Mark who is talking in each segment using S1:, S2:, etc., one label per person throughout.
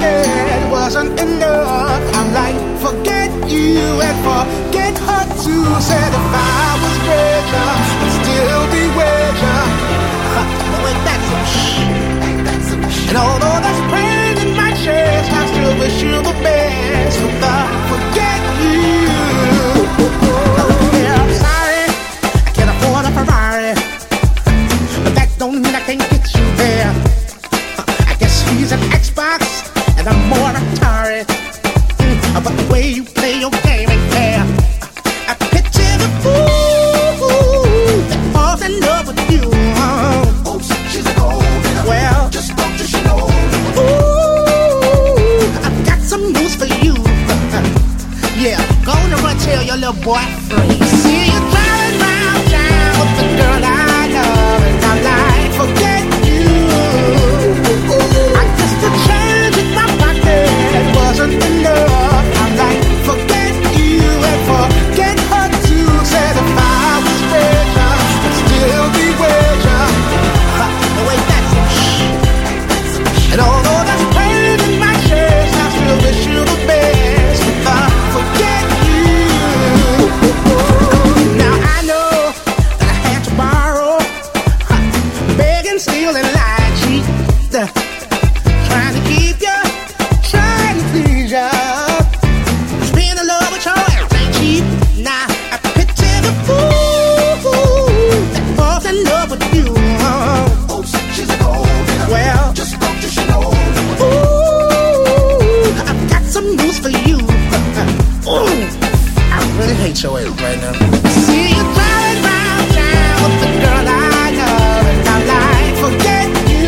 S1: pocket wasn't enough. I'm like, forget you and forget her too. Said if I was richer, I'd still be richer. Ain't that some shit? And although there's pain in my chest, I still wish you the best. But forget you. Yeah, I'm sorry, I can't afford a Ferrari, but that don't mean I can't get you there. I guess he's an Xbox and I'm more Atari. But the way you play your game ain't fair. I picture the fool that falls in love with you. Oh, she's a gold digger. Well, just don't you know. Ooh, I've got some news for you. Yeah, go on and run tell your little boy free. See you driving round town with the girl I love, and I'm like, forget you. I guess the change in my pocket wasn't enough. I'm like, forget you and forget her too. Said if I was richer, I'd still be richer. Wait, that's some shit. And although there's pain in my chest, I still wish you the best. Forget you. Now I know that I had to borrow, beg and steal and lie, cheat, trying to keep you, trying to please you. Just being in love with your ass ain't cheap. Now I picture the fool that falls in love with you. Oh, she's a gold digger. Well, just don't you know. Ooh, I've got some news for you. Ooh, I really hate your ass right now. See you driving round town with the girl I love, and I'm like, forget you.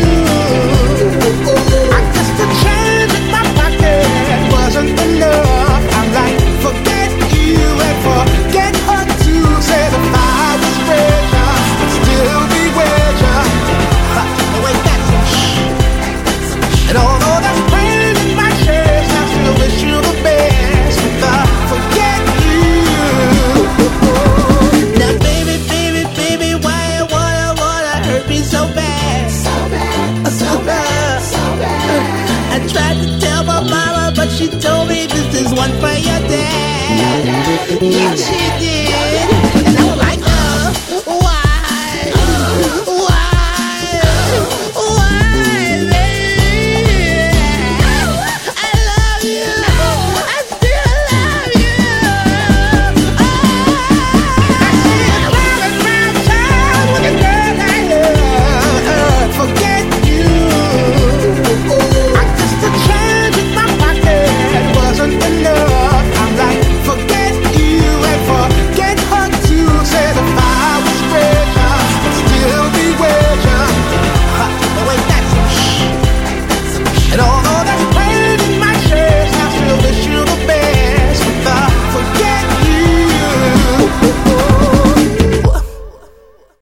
S1: I guess the change in my pocket wasn't enough. I'm like, forget you and forget her too. Said if I was richer, I'd still be richer. Wait, that's some shit. And although there's pain in my chest, I still wish you the best. But forget you. Now, baby, baby, baby, why you wanna hurt me so bad? So bad, so bad, so bad. I tried to tell my mama, but she told me this is one for your dad. Yeah, she did.